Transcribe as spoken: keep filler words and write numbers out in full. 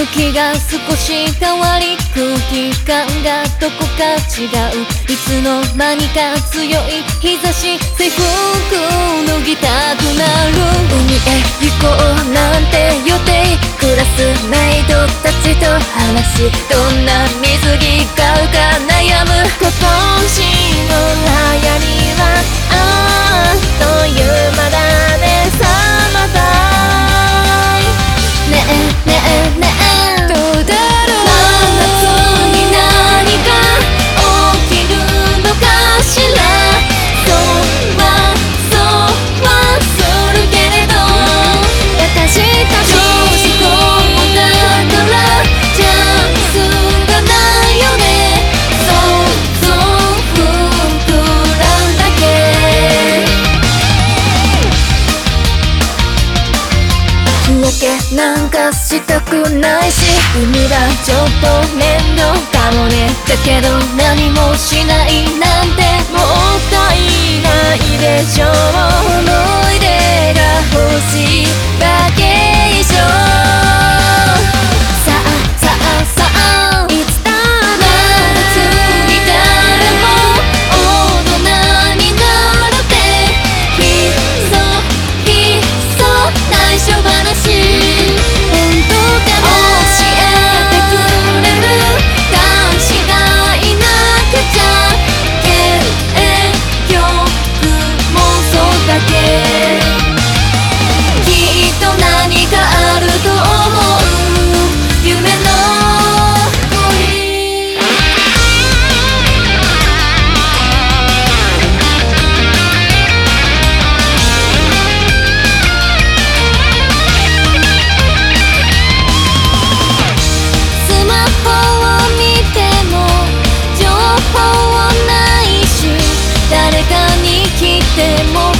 向きが少し変わり空気感がどこか違ういつの間にか強い日差し制服脱ぎたくなる海へ行こうなんて予定クラスメイトたちと話しどんな水着買うか悩む今年の流行りはあっという間だねサマータイムねえねえねえどうだろう真夏に何が起きるのかしらそうはそうはするけれど私たち調子こうだからチャンスがないよねそうそう膨らんだけ日焼けなんかしたくないし海はちょっと面倒かもねだけど何もしないなんてもったいないでしょう思い出が欲しいバケーションさあさあさあいつだ真夏に誰も大人になるってひっそひっそ内緒話本当かな教えてくれる男子がいなくちゃ結局妄想だけきっと何かあると思う夢の恋スマホを見ても情報ないし誰かに来ても